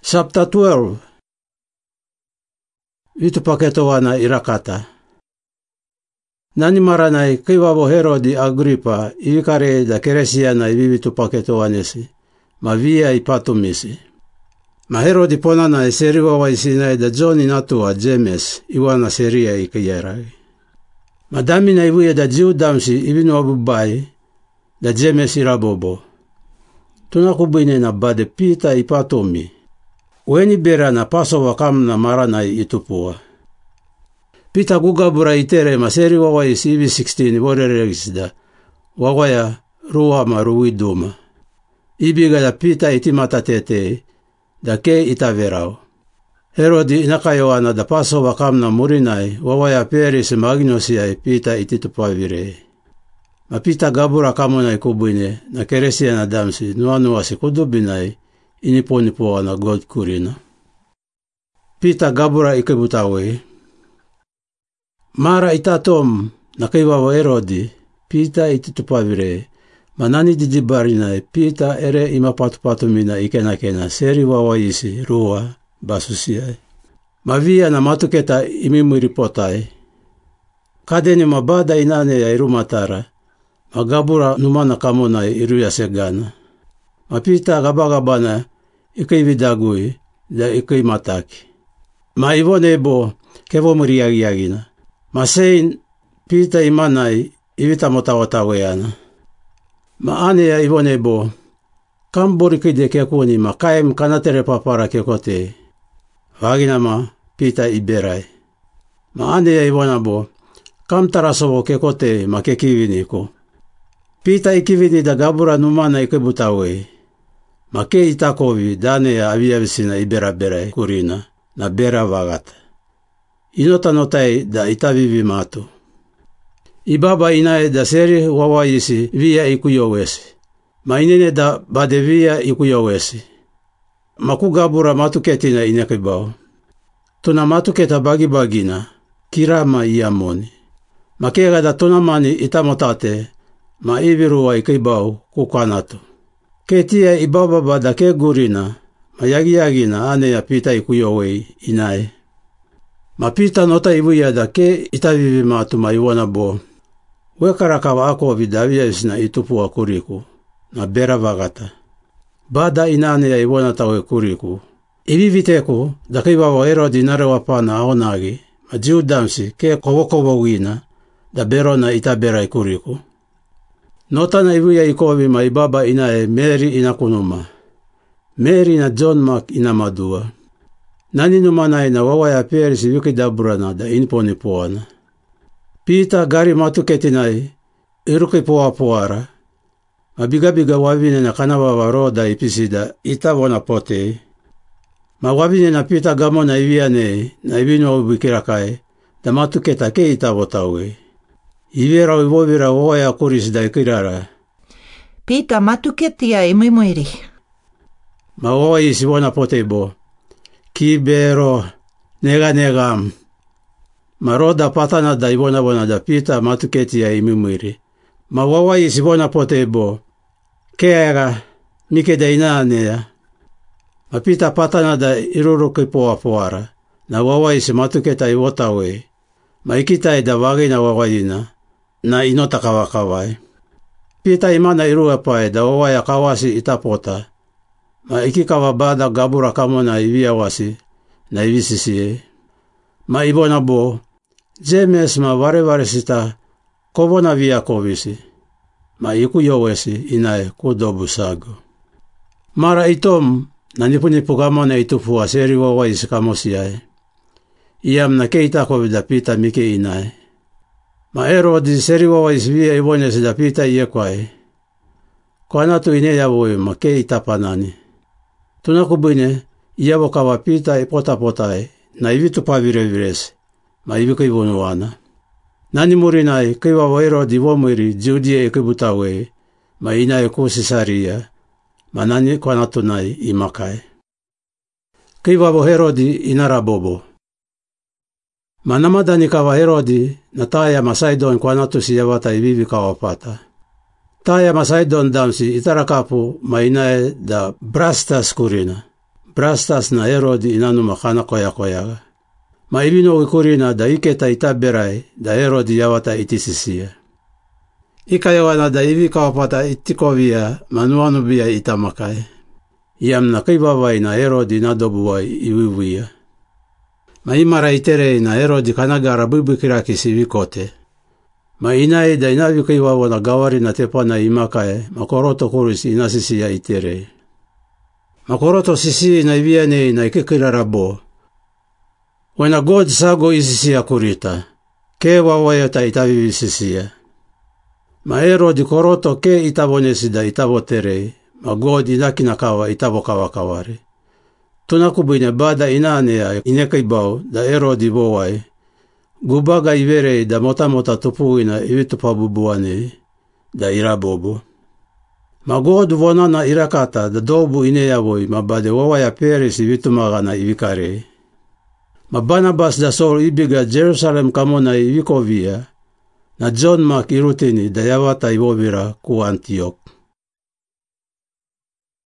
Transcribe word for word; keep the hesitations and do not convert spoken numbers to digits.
Chapter twelve. Vitu paketowana irakata. Nani maranai kiwavo Herodi Agripa ivikare da keresiana ivivitu paketowanesi. Ma via ipatumisi. Ma Herodi ponana iseriwa wa isinai da John inatua James iwana seria ikiyerai. Madamina ivuye da jiu damsi ivinu abubai da James irabobo. Tunakubine na bade pita ipatomi. Weni bera na paso wakam na maranai itupua. Pita gugabura itere maseri wawa isi ivi sixteen woreregisda. Wawaya ruwa maruwi duma. Ibiga da pita itimata tete da ke itaverao. Herodi inakayoana da paso wakam na murinai wawaya peris magnosiai pita ititupavire. Ma pita gabura kamonai kubuine na keresia na damsi nuanuasi kudubinai iniponipoa na god kurina. Pita gabura ikebutawe. Mara itatom na kaiwawa Herodi, pita ititupavire, manani didibarina pita ere imapatupatumina ikenakena seri wawaisi ruwa basusiai. Mavia na matuketa imimuripotai. Kadeni mabada inane ya irumatara, magabura numana kamona iruya segana. Mapita gabagabana ikaividagui da ikaimataki. Ma ivonebo kevo muriagiagina. Masein pita imanai ivita motawataweana. Ma ane ya ivonebo kambori kide kekuni ma kaim kanatere papara kekote. Vagina ma pita iberai. Ma ane ya ivonabo kam tarasovo kekote ma kekiviniko. Pita ikivini da gabura numana ikebutawe. Ma ke itakovi dane ya aviavisina ibera bera kurina na bera vagata. Inota notai da itavivi mato. Ibaba inae da seri wawayisi via ikuyowesi. Ma inene da bade via ikuyowesi. Makugabura matuketina inekibao. Tuna matuketa bagi bagina, kirama iamoni. Makega da tunamani itamotate, ma iviruwa ikibao kukanato. Ketia ibaba bada ke gurina, ma yagiagina ane ya pita ikuyowei inae. Ma pita nota ivuya da ke itavivi matu ma iwana bo. Wekarakawa ako vidavia isna itupua kuriku, na bera vagata. Bada inane ya iwana tawe kuriku. Iviviteku da kiwawa Herodi narewa pana aonagi, ma jiu damsi ke kowokowo wina, da berona itabera kuriku. Nota na ivuya ikovi ma ibaba inae Mary inakunuma. Mary na John Mark inamadua. Nani numanae na wawaya peris wikidaburana da inponipoana. Pita gari matuketinai irukipoa poara. Mabigabiga wavine na kanawa waroda ipisida itavona pote. Ma wavine na pita gamo na iviane na ivino ubikirakai da matuketa ke itavotawe. Ivera ivovira wawaya kuris da ikirara. Pita matuketia imimuiri. Ma wawaya isivona potebo. Kibero nega negam. Maroda patana da ivona bona da pita matuketia imimuiri. Ma wawaya isivona potebo. Kera mike da inanea. Ma pita patana da iruruki poa poara. Na wawaya isi matuketa iwotawe. Ma ikitai da wagina wawayina. Na inota kawakawai. Pita imana irua pae da wawaya kawasi itapota. Ma ikikawa bada gabura kamona iviawasi na ivisisie. Ma ibona bo. James ma vare vare sita kovona via kovisi. Ma iku yowesi inae kudobu sago. Mara itom na nipunipu kamona itufua seri wawa isikamosiae. Iam na keita kovida pita mike inae. Ma Herodi seri wawa isvia ivonesi da pita iekwae. Kwa natu ineya woe ma keita panani. Tunakubine iavo kawa pita ipota potae na ivitu pavirevires ma iviko ivonuana. Nani murinai kiwa Herodi womiri Judia ikibutawe ma inae kusisaria ma nani kwa natunai imakai. Kiwa Herodi inarabobo. Manamadani kawa Herodi na taya masaidon kwa natusi yavata ivivi kawapata. Taya masaidon damsi itarakapu ma inae da brastas kurina. Brastas na Herodi inanu makana koya koyaga. Ma ibino wikurina da iketa itaberai da Herodi yawata itisisia. Ikayawana da ivi kawapata itikovia manuanu bia itamakai. Iam na kaibawai na Herodi na dobuwai iwiwia. Ma imara iterei na Herodi kanagara bubikiraki siwikote. Ma inai da inavi kaiwawa na gawari na tepana imakae makoroto kurisi inasisia iterei. Makoroto sisi na ivianei na ikikirarabo. Wena God sago isisia kurita. Ke wawayata itavivisisia. Ma Herodi koroto ke itavonesi da itavoterei. Ma God inakinakawa itavokawakawari. Tunakubuine bada inanea inekaibau da Herodi bowai. Gubaga iverei da mota mota tupuina ivitupabubuanei da irabobo. Ma God vonana irakata da dobu ineyavoi ma bade wawaya peris ivitumagana ivikarei. Ma Barnabas da Saul ibiga Jerusalem kamona ivikovia na John Mark irutini da yavata ivovira ku Antioch.